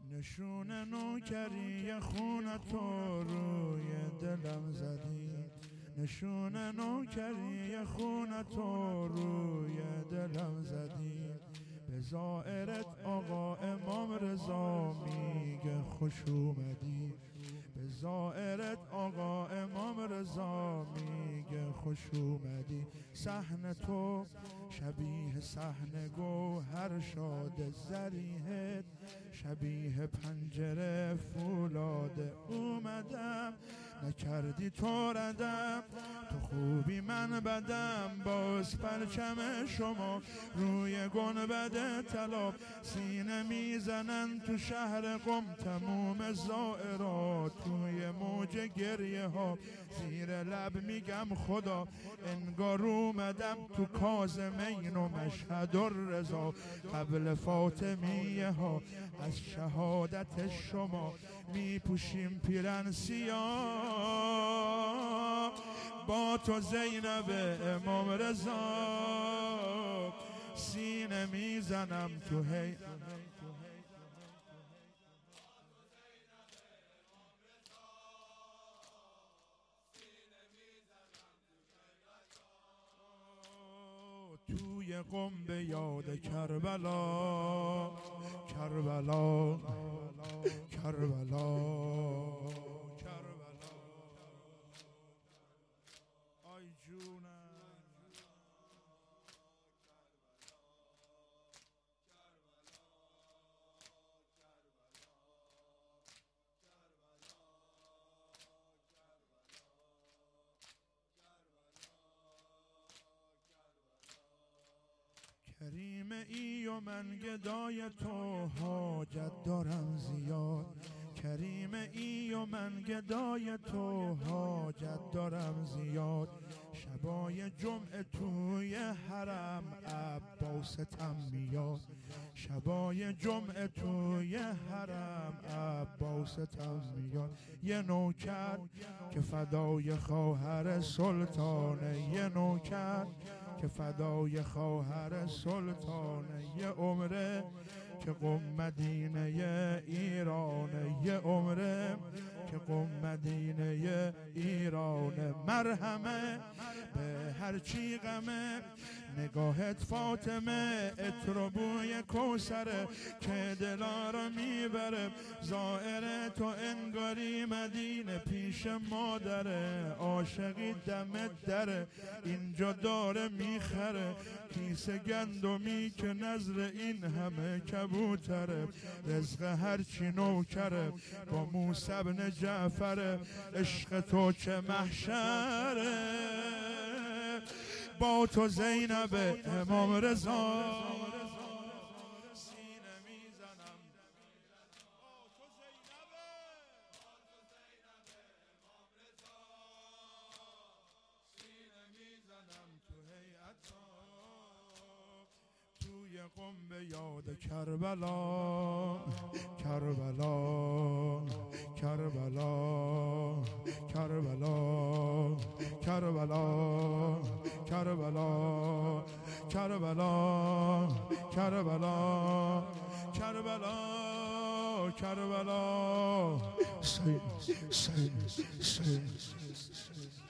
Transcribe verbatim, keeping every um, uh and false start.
نشون نوکری خونتو روی دلم زدی، نشون نوکری خونتو روی دلم زدی. به زائرت آقا امام رضا میگه خوش اومدی، به زائرت آقا امام رضا میگه خوش اومدی. صحن تو شبیه صحن گوهر شاد زریحت، شبیه پنجره فولاد اومدم، نکردی تو ردم تو خوبی من بدم. باز پرچم شما روی گنبد طلا، سینه میزنن تو شهر قم تموم زائرات، توی موج گریه ها زیر لب میگم خدا، انگار اومدم تو کاظمین و مشهد الرضا. قبل فاطمیه ها از شهادت شما میپوشیم پیرن سیاه، با تو زینب امام رضا سینه میزنم تو هی. توی قم به یاد کربلا، کربلا کربلا کربلا. آی جونم کریم ای و من گدای تو حاجت دارم زیاد، کریم ای و من گدای تو حاجت دارم زیاد. شبای جمعه توی حرم عباستم میاد، شبای جمعه توی حرم عباستم میاد. یه نوکر که فدای خواهر سلطانه، یه نوکر که فدای خواهر سلطانه، یه عمره که قم مدینه ایرانه، یه عمره که قم مدینه ایرانه. مرهمه به هر چی غمه نگاهت فاطمه، عطر و بوی کوثره که دلا رو میبره. زائر تو انگاری مدینه پیش مادره، عاشقی دمت دره اینجا داره میخره. کیسه گندمی که نظر این همه کبوتره، رزق هرچی نوکره با موسی بن جعفره. عشق تو چه محشره با تو زینب امام رضا سینه میزنم. با تو زینب امام رضا سینه میزنم تو هیئتا. توی قم به یاد کربلا، کربلا کربلا کربلا کربلا کربلا کربلا کربلا کربلا کربلا. سید سید سید